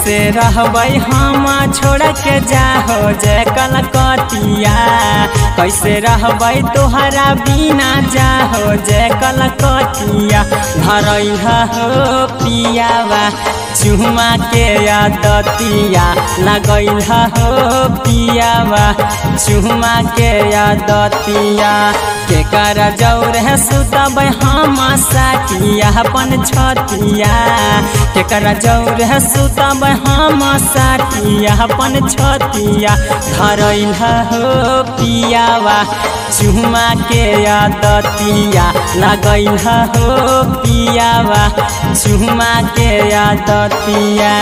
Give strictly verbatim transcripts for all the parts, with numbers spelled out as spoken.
कैसे रहबै हम छोड़ के जाहो जय कलकतिया, कैसे रहबै तोहरा बिना जाहो जय कलकतिया। धरैहा हो पियावा चुमा के आदतिया, लगैहा हो पियावा चुमा के आदतिया। केकर जौर है सुतबै हम साटिया अपन छतिया, केकर जौर है सुतबै हम साटिया अपन छतिया। धरैहा हो पियावा चुमा के आदतिया, लगैहा हो पियावा चुमा के आदतिया,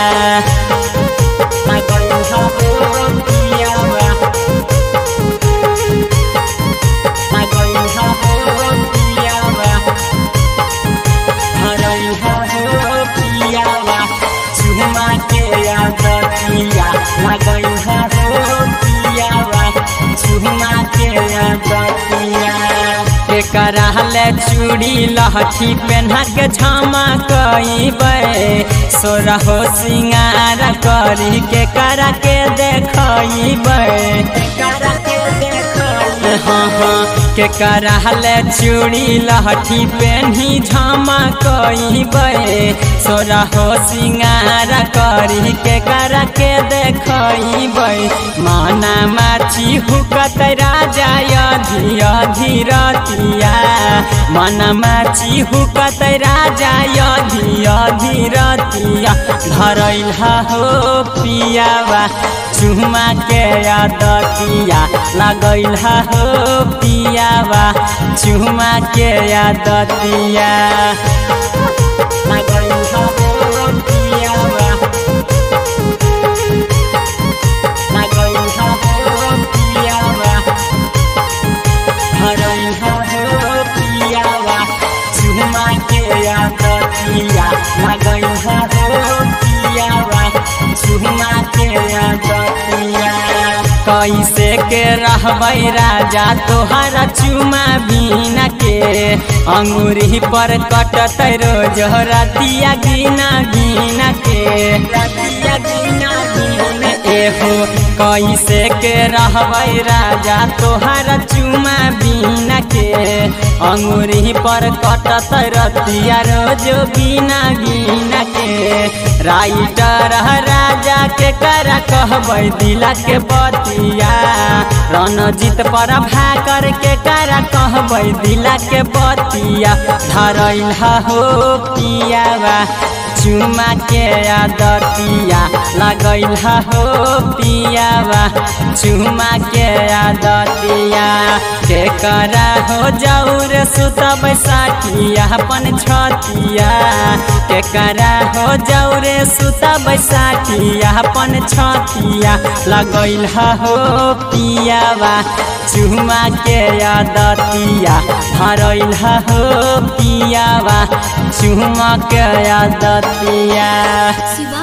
लगैहा हो पियावा, लगैहा हो पियावा। धरैहा हो पियावा चुमा के आदतिया, लगैहा हो पियावा चुमा के आदतिया। केकरा ले चूड़ी लहठी पेन्हा के झमकइबै, सोरहो सिंगार करी केकरा के देखइबै, केकरा के देखइबै। हाँ हाँ केकरा ले चूड़ी लहठी पेन्ही झमकइबै, सोरहो सिंगार करी केकरा के देखइबै। माना माची हुकत राजा अधी अधी रतिया, माना माची हुकत राजा अधी अधी रतिया। धरैहा हो पियावा चुमा के आदतिया, लगैहा हो पियावा चुमा के आदतिया, लगैहा हो पियावा, लगैहा हो पियावा। धरैहा हो पियावा चुमा के आदतिया, लगैहा हो पियावा चुमा के आदतिया। कैसे के रहबै राजा तोहरा चुमा बिना के, अंगूरी पर कटत रोज रतिया गिना गिना के, रतिया गिना गिना। एहो कैसे के रहबै राजा तोहरा चुमा बिना के, अंगूरी पर कटत रतिया रोज गिना गिना के। राइटर राजा के करा कहबै दिला के बतिया, रणजीत पर भाकर के करा कहबै दिला के बतिया। धरैहा हो पियावा चुमा के आदतिया, लगैहा हो पियावा चुमा के आदतिया। केकरा हो जौर सुतबै साटिया अपन छतिया, केकरा हो जौर सुतबै साटिया अपन छतिया। लगैहा हो पियावा चुमा के आदतिया, धरैहा हो पियावा चुमा के आदतिया।